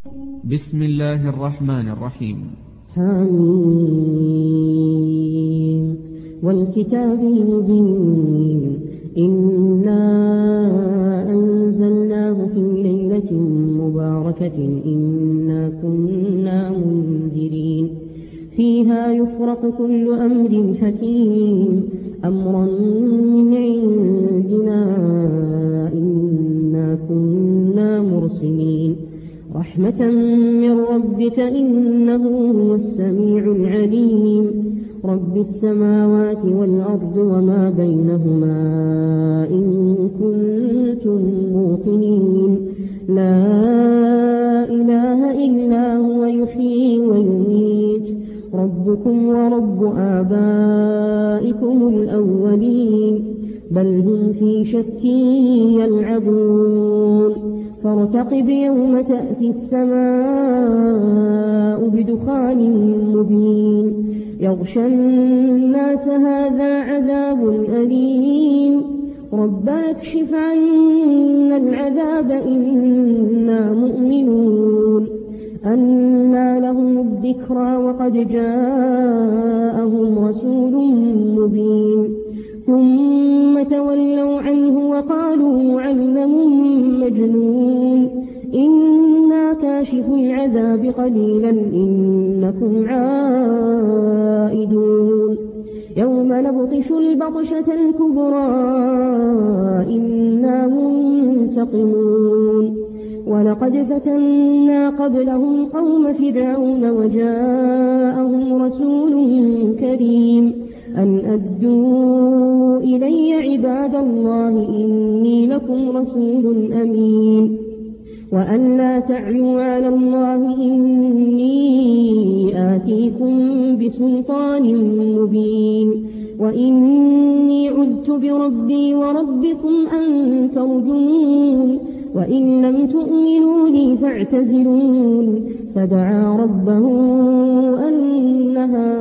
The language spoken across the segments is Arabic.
بسم الله الرحمن الرحيم. حميم والكتاب المبين إنا أنزلناه في ليلة مباركة إنا كنا منذرين فيها يفرق كل أمر حكيم أمرا من عندنا إنا كنا مرسلين رحمة من ربك إنه هو السميع العليم رب السماوات والأرض وما بينهما إن كنتم موقنين لا إله إلا هو يحيي ويميت ربكم ورب آبائكم الأولين بل هم في شك يلعبون فارتقب يوم تأتي السماء بدخان مبين يغشى الناس هذا عذاب أليم ربنا اكشف عنا العذاب إنا مؤمنون أنى لهم الذكرى وقد جاءهم رسول مبين ثم تولوا عنه وقالوا معلم مجنون إنا كاشف العذاب قليلا إنكم عائدون يوم نبطش البطشة الكبرى إنا منتقمون ولقد فتنا قبلهم قوم فرعون وجاءهم رسول كريم أن أدوا إلي عباد الله إني لكم رسول أمين وأن لا تعلوا على الله إني آتيكم بسلطان مبين وإني عذت بربي وربكم أن ترجمون وإن لم تؤمنوا لي فاعتزلون فدعا ربه أن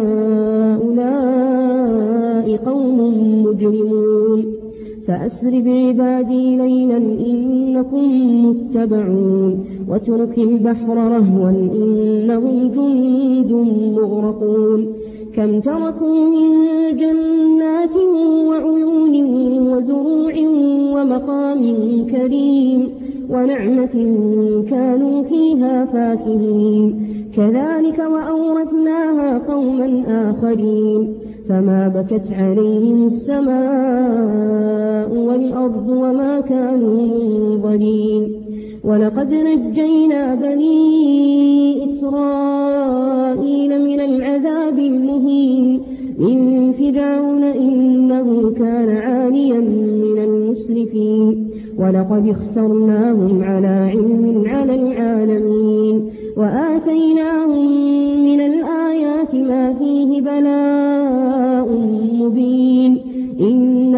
هؤلاء قوم مجرمون فأسر بعبادي ليلا إنكم متبعون واترك البحر رهوا إنهم جند مغرقون كم تركوا من جنات وعيون وزروع ومقام كريم ونعمة كانوا فيها فاكهين كذلك وأورثناها قوما آخرين فما بكت عليهم السماء والأرض وما كانوا منظرين ولقد نجينا بني إسرائيل من العذاب المهين من فرعون إنه كان عاليا من المسرفين ولقد اخترناهم على علم على العالمين وآتيناهم من الآيات ما فيه بلاء مبين إن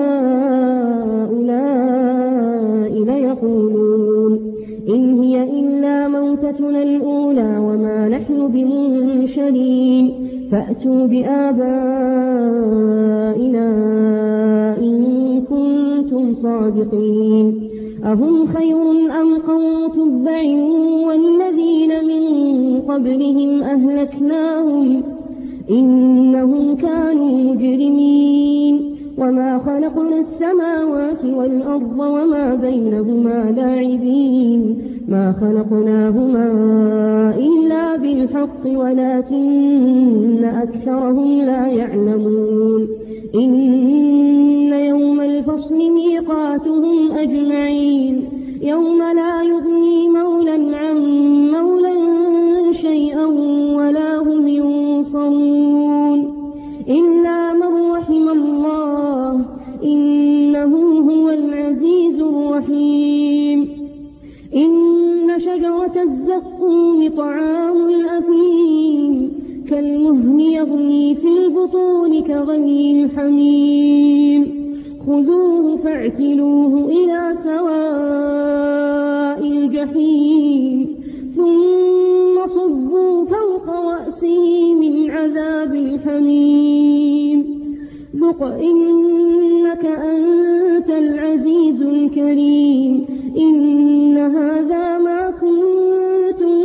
هؤلاء ليقولون إن هي إلا موتتنا الأولى وما نحن بمنشرين فأتوا بآبائنا إن كنتم صادقين أهم خير أم قوم تبع والذين من قبلهم أهلكناهم إنهم كانوا مجرمين وما خلقنا السماوات والأرض وما بينهما لاعبين ما خلقناهما إلا بالحق ولكن أكثرهم لا يعلمون إن يوم الفصل ميقاتهم أجمعين يوم لا يغني مولى عن مولى شيئا ولا هم ينصرون إلا من رحم الله إنه هو العزيز الرحيم إن شجرة الزقوم طعام الأثيم كالمهل يغلي في البطون كغلي الحميم خذوه فاعتلوه إلى سواء الجحيم ثم صبوا فوق رأسه من عذاب الحميم ذق إنك أنت العزيز الكريم إن هذا ما كنتم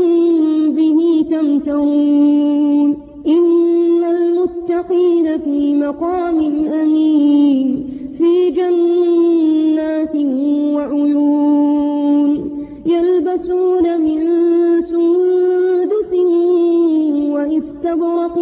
يلبسون من سندس وإستبرق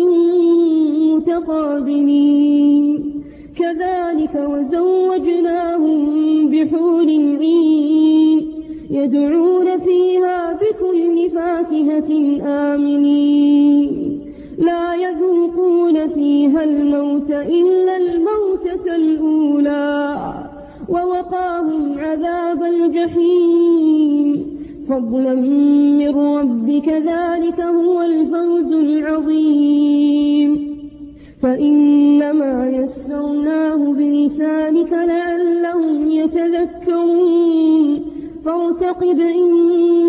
متقابلين كذلك وزوجناهم بحور عين يدعون فيها بكل فاكهة آمنين لا يذوقون فيها الموت إلا الموتة الأولى ووقاهم عذاب الجحيم فضلا من ربك ذلك هو الفوز العظيم فإنما يسرناه بلسانك لعلهم يتذكرون فارتقب